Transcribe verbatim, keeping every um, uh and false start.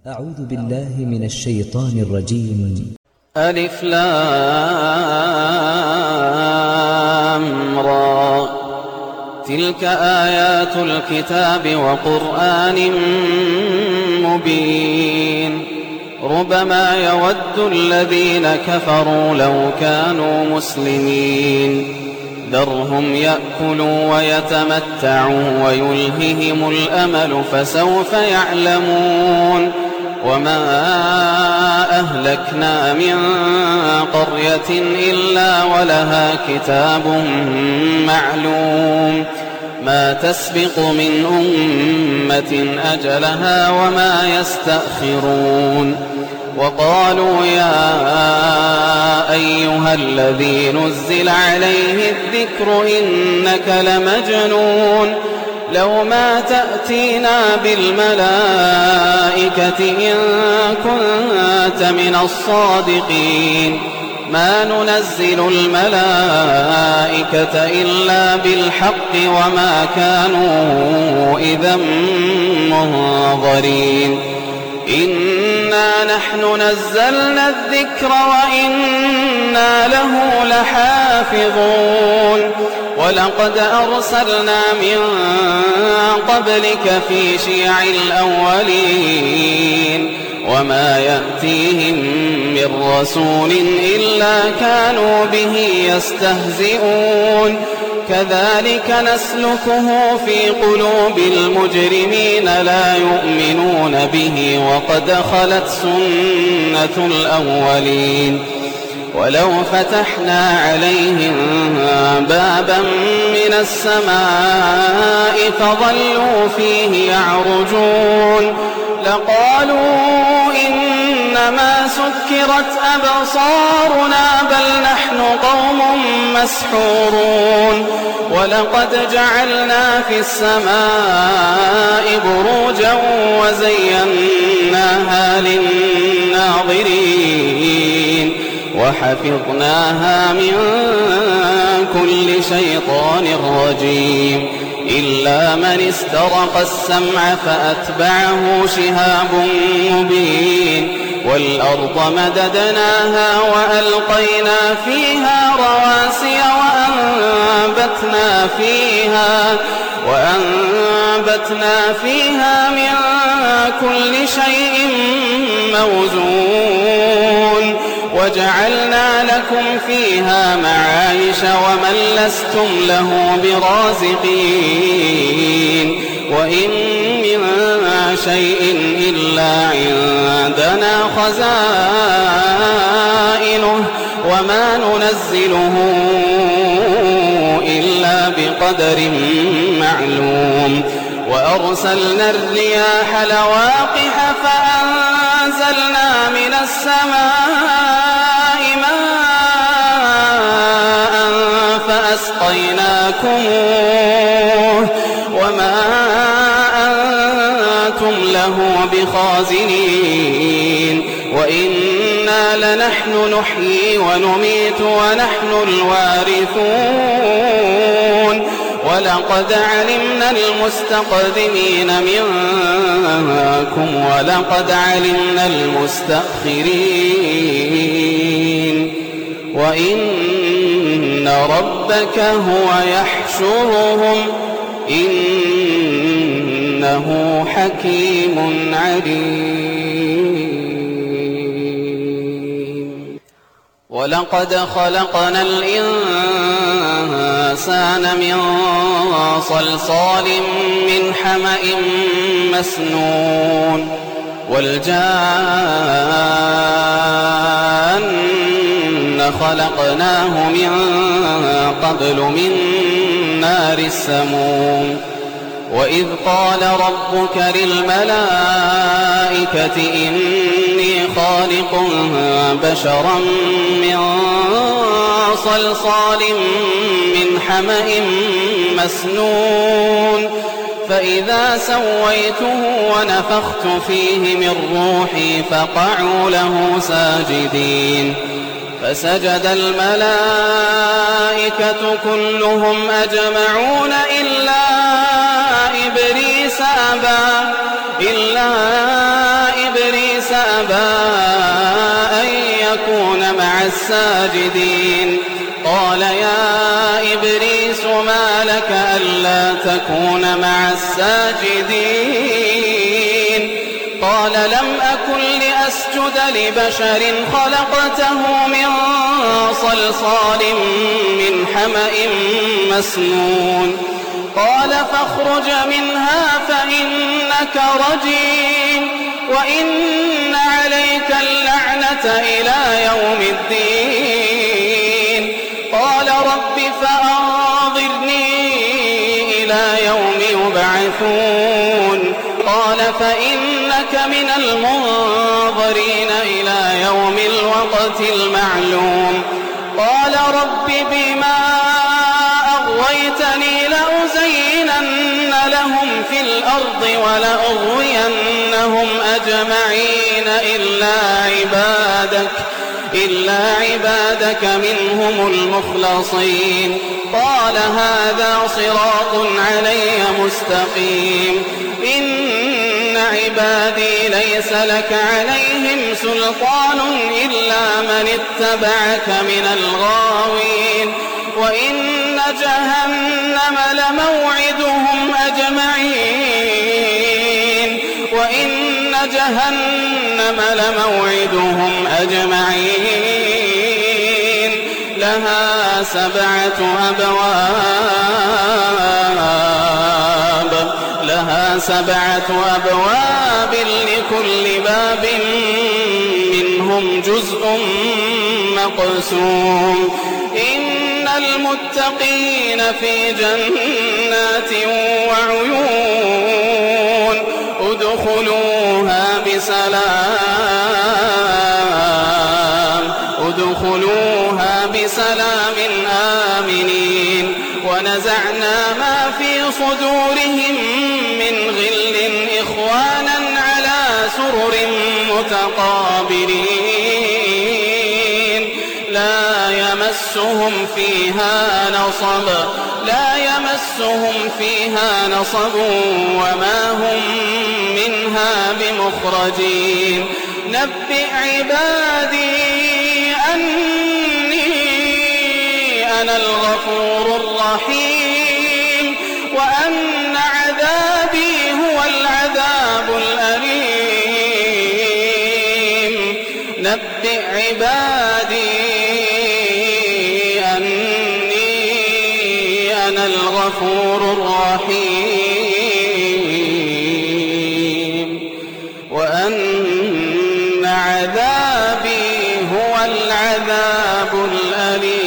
أعوذ بالله من الشيطان الرجيم. ألف لام را تلك آيات الكتاب وقرآن مبين ربما يود الذين كفروا لو كانوا مسلمين ذرهم يأكلوا ويتمتعوا ويلههم الأمل فسوف يعلمون وما أهلكنا من قرية إلا ولها كتاب معلوم ما تسبق من أمة أجلها وما يستأخرون وقالوا يا أيها الذي نزل عليه الذكر إنك لمجنون لو ما تأتينا بالملائكة إن كنت من الصادقين ما ننزل الملائكة إلا بالحق وما كانوا إذا منظرين إنا نحن نزلنا الذكر وإنا له لحافظون ولقد أرسلنا من قبلك في شيع الأولين وما يأتيهم من رسول إلا كانوا به يستهزئون كذلك نسلكه في قلوب المجرمين لا يؤمنون به وقد خلت سنة الأولين ولو فتحنا عليهم بابا من السماء فظلوا فيه يعرجون لقالوا إنما سكرت أبصارنا بل نحن قوم مسحورون ولقد جعلنا في السماء بروجا وزيناها للناظرين وحفظناها من كل شيطان رجيم إلا من استرق السمع فأتبعه شهاب مبين والأرض مددناها وألقينا فيها رواسي وأنبتنا فيها وأنبتنا فيها من كل شيء موزون وجعلنا لكم فيها معايش ومن لستم له برازقين وإن من شيء إلا عندنا خزائنه وما ننزله إلا بقدر معلوم وأرسلنا الرياح لواقح فأنزلنا من السماء ماء فأسقيناكموه وما أنتم له بخازنين وإنا لنحن نحيي ونميت ونحن الوارثون ولقد علمنا المستقدمين منكم ولقد علمنا المستأخرين وإن ربك هو يحشرهم إنه حكيم عليم ولقد خلقنا الإنسان من صلصال من حمأ مسنون والجان خلقناه من قبل من نار السموم وإذ قال ربك للملائكة إني خالق بشرا من صلصال من حمأ مسنون فإذا سويته ونفخت فيه من روحي فقعوا له ساجدين فسجد الملائكة كلهم أجمعون إلا إبليس أبى إلا إبليس أبى أن يكون مع الساجدين قال يا إبليس ما لك ألا تكون مع الساجدين قال لم أكن لأسجد لبشر خلقته من صلصال من حمأ مسنون قال فاخرج منها فإنك رجيم وإن عليك اللعنة إلى يوم الدين قال رب فأنظرني إلى يوم يبعثون قال فإنك من المنظرين إلى يوم الوقت المعلوم قال رب بما أغويتني لأزينن لهم في الأرض ولأغوينهم أجمعين إلا عبادك إلا عبادك منهم المخلصين قال هذا صراط علي مستقيم إن عبادي ليس لك عليهم سلطان إلا من اتبعك من الغاوين وإن جهنم لموعدهم أجمعين وإن جهنم لموعدهم أجمعين لها سبعة أبواب لها سبعة أبواب لكل باب منهم جزء مقسوم إن المتقين في جنات وعيون ادخلوها بسلام ادخلوها بسلام آمنين ونزعنا ما في صدورهم من غل إخوانا على سرر متقابلين لا يمسهم فيها نصب لا يمسهم فيها نصب وما هم منها بمخرجين نبئ عبادي أني أنا الغفور الرحيم وأن عذابي هو العذاب الأليم نبئ عبادي أني أنا الغفور الرحيم وأن عذابي هو العذاب الأليم